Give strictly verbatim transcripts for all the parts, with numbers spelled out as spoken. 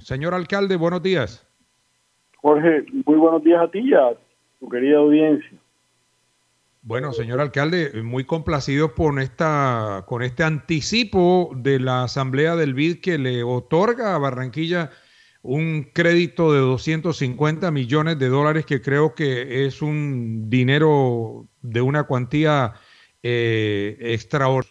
Señor alcalde, buenos días. Jorge, muy buenos días a ti y a tu querida audiencia. Bueno, señor alcalde, muy complacido con, esta, con este anticipo de la Asamblea del B I D que le otorga a Barranquilla un crédito de doscientos cincuenta millones de dólares, que creo que es un dinero de una cuantía eh, extraordinaria.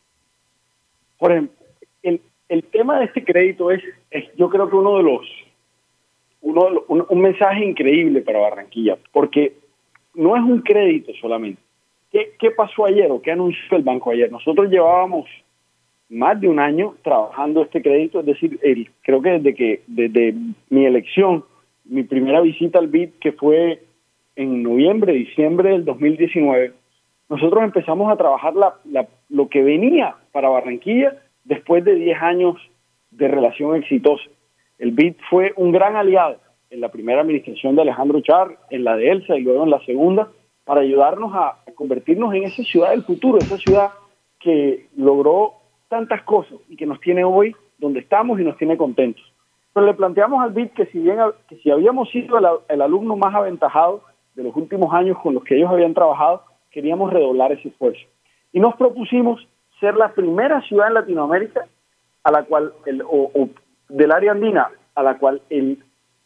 Jorge, el, el tema de este crédito es, es yo creo que uno de los, uno, de los un, un mensaje increíble para Barranquilla, porque no es un crédito solamente. ¿Qué, ¿Qué pasó ayer o qué anunció el banco ayer? Nosotros llevábamos más de un año trabajando este crédito, es decir, el, creo que desde que desde mi elección, mi primera visita al B I D, que fue en noviembre, diciembre del dos mil diecinueve, nosotros empezamos a trabajar la, la, lo que venía para Barranquilla después de diez años de relación exitosa. El B I D fue un gran aliado en la primera administración de Alejandro Char, en la de Elsa y luego en la segunda, para ayudarnos a, a convertirnos en esa ciudad del futuro, esa ciudad que logró tantas cosas y que nos tiene hoy donde estamos y nos tiene contentos. Pero le planteamos al B I D que si bien que si habíamos sido el, el alumno más aventajado de los últimos años con los que ellos habían trabajado, queríamos redoblar ese esfuerzo. Y nos propusimos ser la primera ciudad en Latinoamérica a la cual el, o, o del área andina a la cual el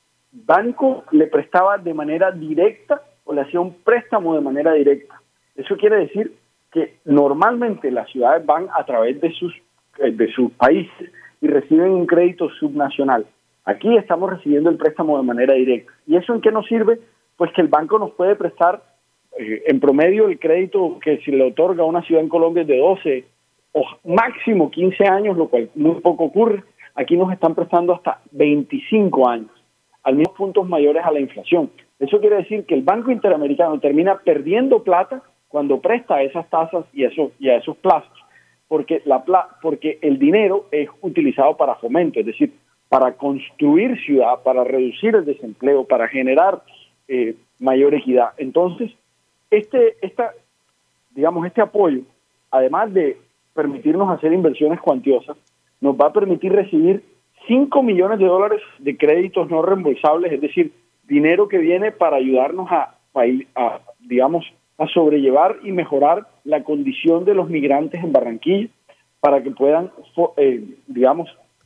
banco le prestaba de manera directa o le hacía un préstamo de manera directa. Eso quiere decir que normalmente las ciudades van a través de sus, de sus países y reciben un crédito subnacional. Aquí estamos recibiendo el préstamo de manera directa. ¿Y eso en qué nos sirve? Pues que el banco nos puede prestar, eh, en promedio, el crédito que se le otorga a una ciudad en Colombia es de doce o máximo quince años, lo cual muy poco ocurre. Aquí nos están prestando hasta veinticinco años, al menos puntos mayores a la inflación. Eso quiere decir que el Banco Interamericano termina perdiendo plata cuando presta a esas tasas y, eso, y a esos plazos, porque, la, porque el dinero es utilizado para fomento, es decir, para construir ciudad, para reducir el desempleo, para generar eh, mayor equidad. Entonces, este, esta, digamos, este apoyo, además de permitirnos hacer inversiones cuantiosas, nos va a permitir recibir cinco millones de dólares de créditos no reembolsables, es decir, dinero que viene para ayudarnos a, a, a digamos, a sobrellevar y mejorar la condición de los migrantes en Barranquilla, para que puedan, eh, digamos,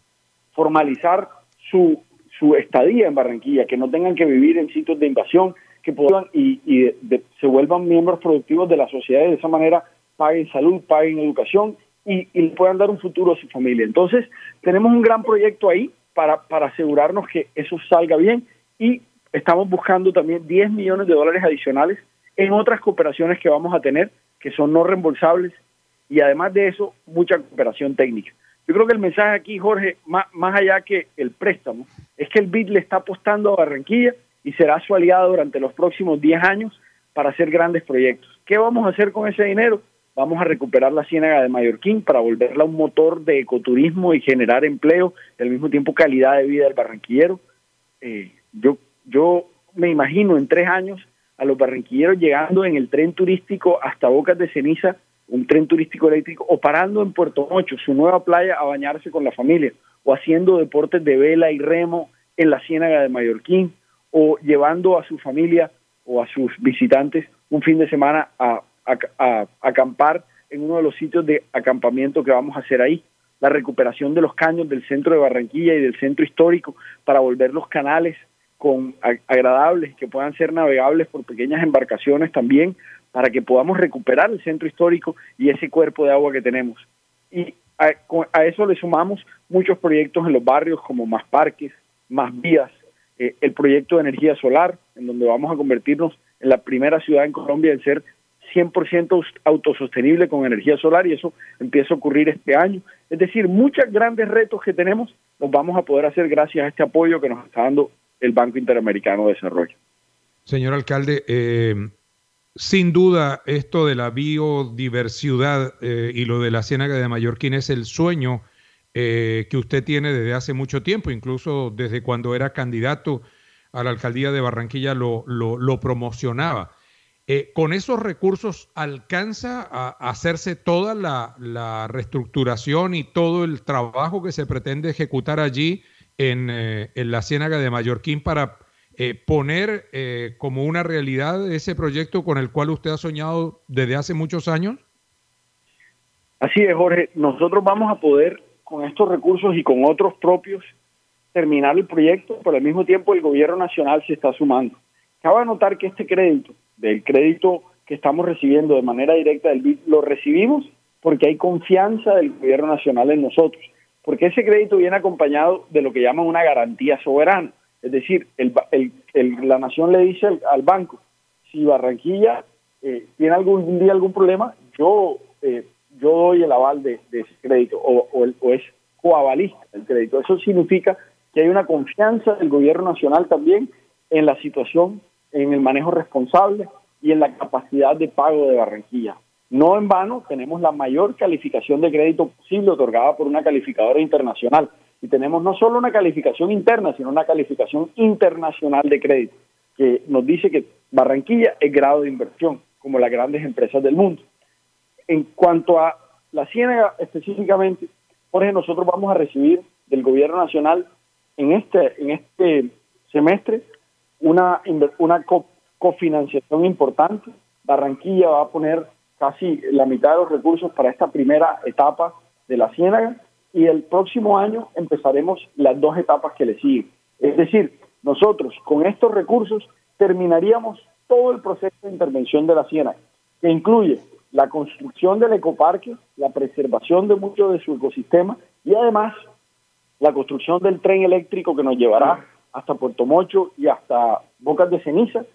formalizar su, su estadía en Barranquilla, que no tengan que vivir en sitios de invasión, que puedan y, y de, de, se vuelvan miembros productivos de la sociedad y de esa manera paguen salud, paguen educación y, y puedan dar un futuro a su familia. Entonces, tenemos un gran proyecto ahí para, para asegurarnos que eso salga bien y estamos buscando también diez millones de dólares adicionales en otras cooperaciones que vamos a tener, que son no reembolsables, y además de eso, mucha cooperación técnica. Yo creo que el mensaje aquí, Jorge, más, más allá que el préstamo, es que el B I D le está apostando a Barranquilla y será su aliado durante los próximos diez años para hacer grandes proyectos. ¿Qué vamos a hacer con ese dinero? Vamos a recuperar la Ciénaga de Mallorquín para volverla un motor de ecoturismo y generar empleo y al mismo tiempo calidad de vida del barranquillero. Eh, yo, yo me imagino en tres años a los barranquilleros llegando en el tren turístico hasta Bocas de Ceniza, un tren turístico eléctrico, o parando en Puerto Mocho, su nueva playa, a bañarse con la familia, o haciendo deportes de vela y remo en la Ciénaga de Mallorquín, o llevando a su familia o a sus visitantes un fin de semana a, a, a, a acampar en uno de los sitios de acampamiento que vamos a hacer ahí. La recuperación de los caños del centro de Barranquilla y del centro histórico para volver los canales con agradables, que puedan ser navegables por pequeñas embarcaciones también, para que podamos recuperar el centro histórico y ese cuerpo de agua que tenemos. Y a, a eso le sumamos muchos proyectos en los barrios, como más parques, más vías, eh, el proyecto de energía solar, en donde vamos a convertirnos en la primera ciudad en Colombia en ser cien por ciento autosostenible con energía solar, y eso empieza a ocurrir este año. Es decir, muchos grandes retos que tenemos los vamos a poder hacer gracias a este apoyo que nos está dando el Banco Interamericano de Desarrollo. Señor alcalde, eh, sin duda esto de la biodiversidad eh, y lo de la Ciénaga de Mallorquín es el sueño eh, que usted tiene desde hace mucho tiempo, incluso desde cuando era candidato a la alcaldía de Barranquilla lo, lo, lo promocionaba. Eh, ¿Con esos recursos alcanza a hacerse toda la, la reestructuración y todo el trabajo que se pretende ejecutar allí en, eh, en la Ciénaga de Mallorquín para eh, poner eh, como una realidad ese proyecto con el cual usted ha soñado desde hace muchos años? Así es, Jorge. Nosotros vamos a poder, con estos recursos y con otros propios, terminar el proyecto, pero al mismo tiempo el gobierno nacional se está sumando. Cabe notar que este crédito, del crédito que estamos recibiendo de manera directa del B I D, lo recibimos porque hay confianza del gobierno nacional en nosotros, porque ese crédito viene acompañado de lo que llaman una garantía soberana, es decir, el, el, el, la nación le dice al, al banco, si Barranquilla eh, tiene algún día algún problema, yo eh, yo doy el aval de, de ese crédito, o, o, el, o es coavalista el crédito. Eso significa que hay una confianza del gobierno nacional también en la situación, en el manejo responsable y en la capacidad de pago de Barranquilla. No en vano, tenemos la mayor calificación de crédito posible otorgada por una calificadora internacional. Y tenemos no solo una calificación interna, sino una calificación internacional de crédito, que nos dice que Barranquilla es grado de inversión, como las grandes empresas del mundo. En cuanto a la Ciénaga específicamente, Jorge, nosotros vamos a recibir del gobierno nacional en este, en este semestre una, una co cofinanciación importante. Barranquilla va a poner casi la mitad de los recursos para esta primera etapa de la Ciénaga y el próximo año empezaremos las dos etapas que le siguen. Es decir, nosotros con estos recursos terminaríamos todo el proceso de intervención de la Ciénaga, que incluye la construcción del ecoparque, la preservación de mucho de su ecosistema y además la construcción del tren eléctrico que nos llevará hasta Puerto Mocho y hasta Bocas de Ceniza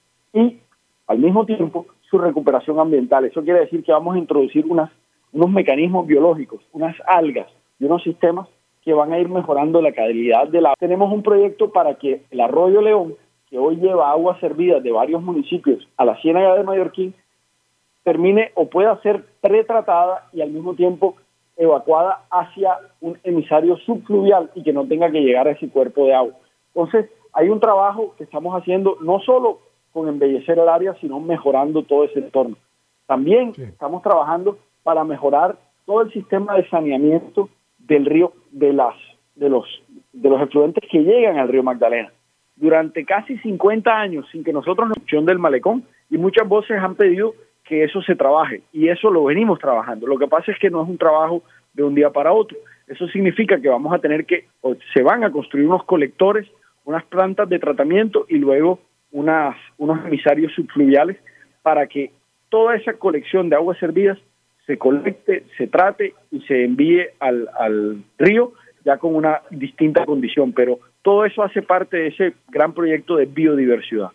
y al mismo tiempo su recuperación ambiental. Eso quiere decir que vamos a introducir unas, unos mecanismos biológicos, unas algas y unos sistemas que van a ir mejorando la calidad del agua. Tenemos un proyecto para que el Arroyo León, que hoy lleva aguas servidas de varios municipios a la Ciénaga de Mallorquín, termine o pueda ser pretratada y al mismo tiempo evacuada hacia un emisario subfluvial y que no tenga que llegar a ese cuerpo de agua. Entonces, hay un trabajo que estamos haciendo no solo con embellecer el área, sino mejorando todo ese entorno. También sí. estamos trabajando para mejorar todo el sistema de saneamiento del río, de las de los de los efluentes que llegan al río Magdalena. Durante casi cincuenta años, sin que nosotros nos ocupemos del malecón, y muchas voces han pedido que eso se trabaje, y eso lo venimos trabajando. Lo que pasa es que no es un trabajo de un día para otro. Eso significa que vamos a tener que, o se van a construir unos colectores, unas plantas de tratamiento y luego unas, unos emisarios subfluviales para que toda esa colección de aguas servidas se colecte, se trate y se envíe al, al río ya con una distinta condición. Pero todo eso hace parte de ese gran proyecto de biodiversidad.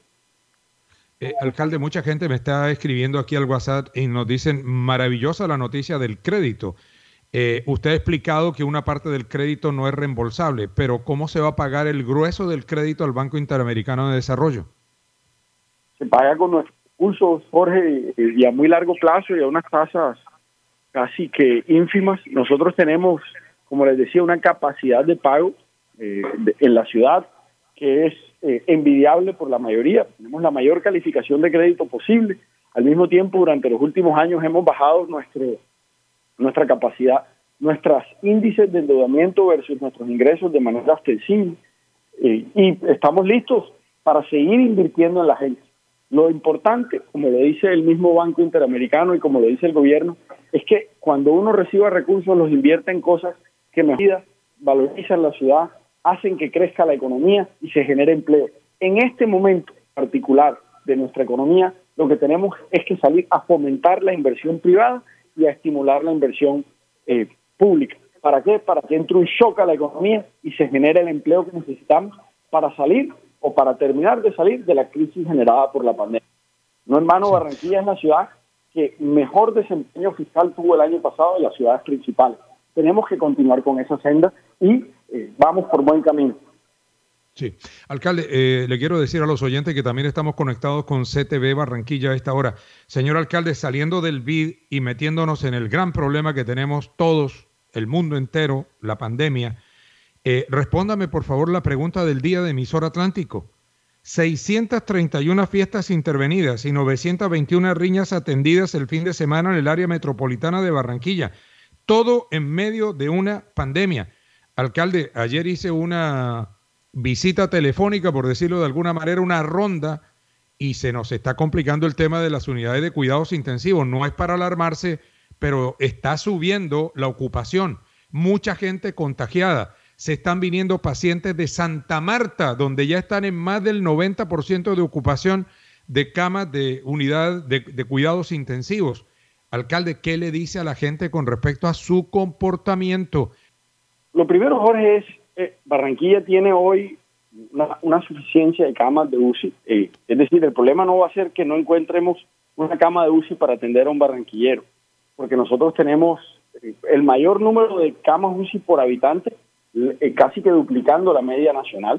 Eh, alcalde, mucha gente me está escribiendo aquí al WhatsApp y nos dicen, maravillosa la noticia del crédito. Eh, usted ha explicado que una parte del crédito no es reembolsable, pero ¿cómo se va a pagar el grueso del crédito al Banco Interamericano de Desarrollo? Se paga con nuestros recursos, Jorge, y a muy largo plazo y a unas tasas casi que ínfimas. Nosotros tenemos, como les decía, una capacidad de pago eh, de, en la ciudad que es eh, envidiable por la mayoría. Tenemos la mayor calificación de crédito posible. Al mismo tiempo, durante los últimos años hemos bajado nuestro, nuestra capacidad, nuestros índices de endeudamiento versus nuestros ingresos de manera ostensible. Eh, y estamos listos para seguir invirtiendo en la gente. Lo importante, como lo dice el mismo Banco Interamericano y como lo dice el gobierno, es que cuando uno reciba recursos los invierte en cosas que mejoran, valorizan la ciudad, hacen que crezca la economía y se genere empleo. En este momento particular de nuestra economía, lo que tenemos es que salir a fomentar la inversión privada y a estimular la inversión eh, pública. ¿Para qué? Para que entre un shock a la economía y se genere el empleo que necesitamos para salir o para terminar de salir de la crisis generada por la pandemia. No en vano, Barranquilla es la ciudad que mejor desempeño fiscal tuvo el año pasado de las ciudades principales. Tenemos que continuar con esa senda y eh, vamos por buen camino. Sí. Alcalde, eh, le quiero decir a los oyentes que también estamos conectados con C T V Barranquilla a esta hora. Señor alcalde, saliendo del B I D y metiéndonos en el gran problema que tenemos todos, el mundo entero, la pandemia, eh, respóndame por favor la pregunta del día de Emisor Atlántico. seiscientas treinta y una fiestas intervenidas y novecientas veintiuna riñas atendidas el fin de semana en el área metropolitana de Barranquilla. Todo en medio de una pandemia. Alcalde, ayer hice una visita telefónica, por decirlo de alguna manera, una ronda, y se nos está complicando el tema de las unidades de cuidados intensivos. No es para alarmarse, pero está subiendo la ocupación. Mucha gente contagiada. Se están viniendo pacientes de Santa Marta, donde ya están en más del noventa por ciento de ocupación de camas de unidad de, de cuidados intensivos. Alcalde, ¿qué le dice a la gente con respecto a su comportamiento? Lo primero, Jorge, es eh, Barranquilla tiene hoy una, una suficiencia de camas de U C I. Eh, es decir, el problema no va a ser que no encontremos una cama de U C I para atender a un barranquillero, porque nosotros tenemos eh, el mayor número de camas U C I por habitante, eh, casi que duplicando la media nacional.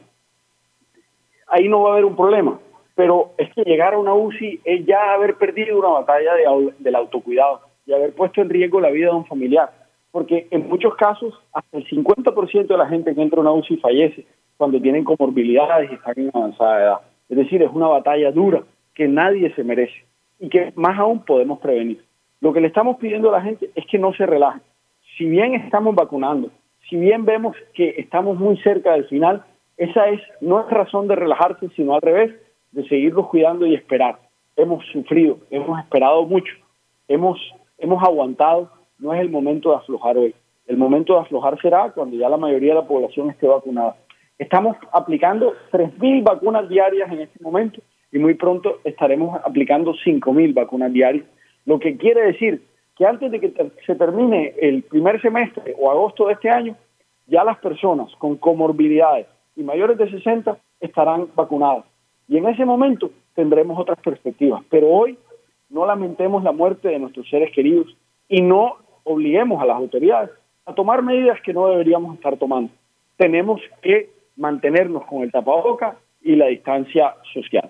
Ahí no va a haber un problema, pero es que llegar a una U C I es ya haber perdido una batalla de, del autocuidado y haber puesto en riesgo la vida de un familiar. Porque en muchos casos hasta el cincuenta por ciento de la gente que entra a una U C I fallece cuando tienen comorbilidades y están en avanzada edad. Es decir, es una batalla dura que nadie se merece y que más aún podemos prevenir. Lo que le estamos pidiendo a la gente es que no se relaje. Si bien estamos vacunando, si bien vemos que estamos muy cerca del final, esa es no es razón de relajarse, sino al revés, de seguirlos cuidando y esperar. Hemos sufrido, hemos esperado mucho, hemos, hemos aguantado. No es el momento de aflojar hoy. El momento de aflojar será cuando ya la mayoría de la población esté vacunada. Estamos aplicando tres mil vacunas diarias en este momento y muy pronto estaremos aplicando cinco mil vacunas diarias, lo que quiere decir que antes de que ter- se termine el primer semestre o agosto de este año, ya las personas con comorbilidades y mayores de sesenta estarán vacunadas. Y en ese momento tendremos otras perspectivas. Pero hoy no lamentemos la muerte de nuestros seres queridos y no obliguemos a las autoridades a tomar medidas que no deberíamos estar tomando. Tenemos que mantenernos con el tapaboca y la distancia social.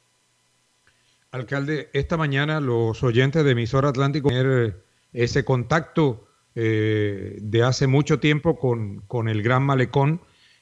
Alcalde, esta mañana los oyentes de Emisora Atlántico tener ese contacto eh, de hace mucho tiempo con, con el Gran Malecón.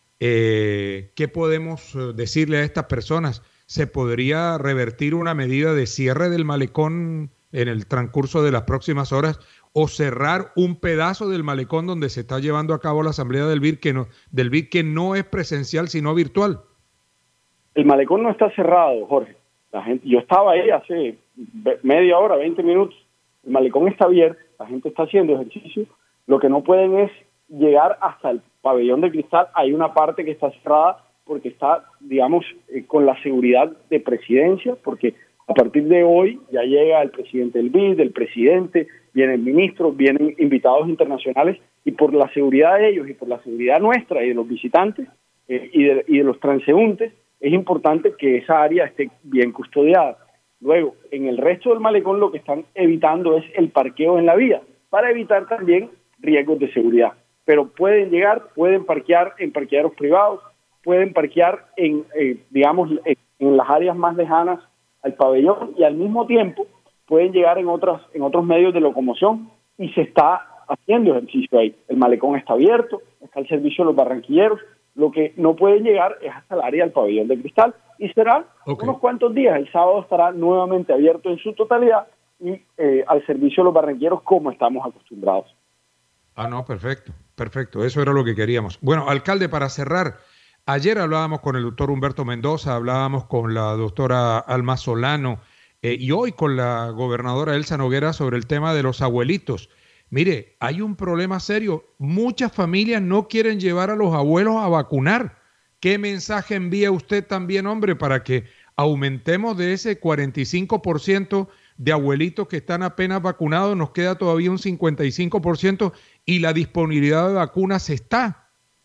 Eh, ¿Qué podemos decirle a estas personas? ¿Se podría revertir una medida de cierre del malecón en el transcurso de las próximas horas o cerrar un pedazo del malecón donde se está llevando a cabo la asamblea del B I D que no, del B I D que no es presencial sino virtual? El malecón no está cerrado, Jorge. La gente, yo estaba ahí hace media hora, veinte minutos. El malecón está abierto, la gente está haciendo ejercicio. Lo que no pueden es llegar hasta el pabellón de cristal. Hay una parte que está cerrada porque está, digamos, eh, con la seguridad de presidencia, porque a partir de hoy ya llega el presidente del B I D, el presidente, vienen ministros, vienen invitados internacionales, y por la seguridad de ellos y por la seguridad nuestra y de los visitantes eh, y, de, y de los transeúntes, es importante que esa área esté bien custodiada. Luego, en el resto del malecón lo que están evitando es el parqueo en la vía, para evitar también riesgos de seguridad. Pero pueden llegar, pueden parquear en parqueaderos privados, pueden parquear en, eh, digamos, en, en las áreas más lejanas al pabellón, y al mismo tiempo pueden llegar en otras en otros medios de locomoción, y se está haciendo ejercicio ahí. El malecón está abierto, está al servicio de los barranquilleros. Lo que no pueden llegar es hasta el área del pabellón de cristal, y será okay. unos cuantos días. El sábado estará nuevamente abierto en su totalidad y eh, al servicio de los barranquilleros como estamos acostumbrados. Ah, no, perfecto, perfecto. Eso era lo que queríamos. Bueno, alcalde, para cerrar, ayer hablábamos con el doctor Humberto Mendoza, hablábamos con la doctora Alma Solano eh, y hoy con la gobernadora Elsa Noguera sobre el tema de los abuelitos. Mire, hay un problema serio. Muchas familias no quieren llevar a los abuelos a vacunar. ¿Qué mensaje envía usted también, hombre, para que aumentemos de ese cuarenta y cinco por ciento de abuelitos que están apenas vacunados? Nos queda todavía un cincuenta y cinco por ciento y la disponibilidad de vacunas está.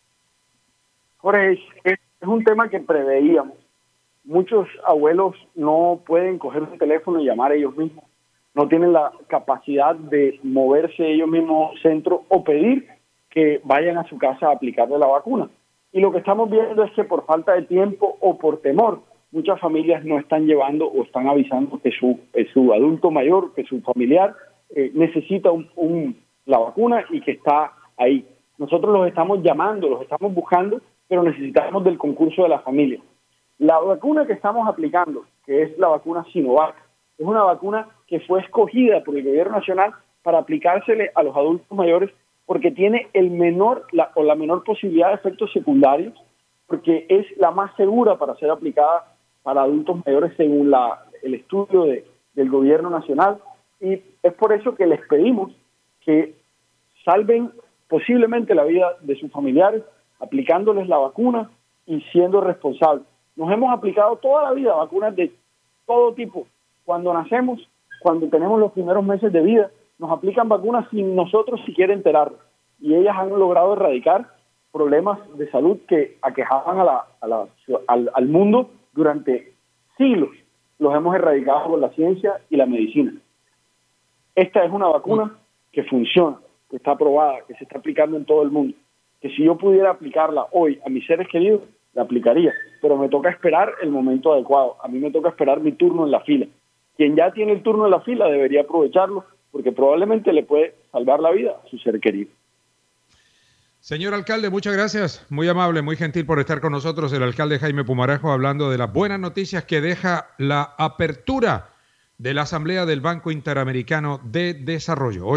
Jorge, es, es, es un tema que preveíamos. Muchos abuelos no pueden coger un teléfono y llamar a ellos mismos. No tienen la capacidad de moverse ellos mismos al centro o pedir que vayan a su casa a aplicarle la vacuna. Y lo que estamos viendo es que por falta de tiempo o por temor, muchas familias no están llevando o están avisando que su, eh, su adulto mayor, que su familiar eh, necesita un, un, la vacuna y que está ahí. Nosotros los estamos llamando, los estamos buscando, pero necesitamos del concurso de la familia. La vacuna que estamos aplicando, que es la vacuna Sinovac, es una vacuna que fue escogida por el gobierno nacional para aplicársele a los adultos mayores porque tiene el menor la, o la menor posibilidad de efectos secundarios, porque es la más segura para ser aplicada para adultos mayores según la, el estudio de, del gobierno nacional, y es por eso que les pedimos que salven posiblemente la vida de sus familiares aplicándoles la vacuna y siendo responsables. Nos hemos aplicado toda la vida vacunas de todo tipo. Cuando nacemos, cuando tenemos los primeros meses de vida, nos aplican vacunas sin nosotros siquiera enterarnos, y ellas han logrado erradicar problemas de salud que aquejaban a la, a la, al, al mundo durante siglos. Los hemos erradicado con la ciencia y la medicina. Esta es una vacuna que funciona, que está aprobada, que se está aplicando en todo el mundo, que si yo pudiera aplicarla hoy a mis seres queridos, la aplicaría, pero me toca esperar el momento adecuado. A mí me toca esperar mi turno en la fila. Quien ya tiene el turno en la fila debería aprovecharlo, porque probablemente le puede salvar la vida a su ser querido. Señor alcalde, muchas gracias. Muy amable, muy gentil por estar con nosotros. El alcalde Jaime Pumarejo hablando de las buenas noticias que deja la apertura de la Asamblea del Banco Interamericano de Desarrollo.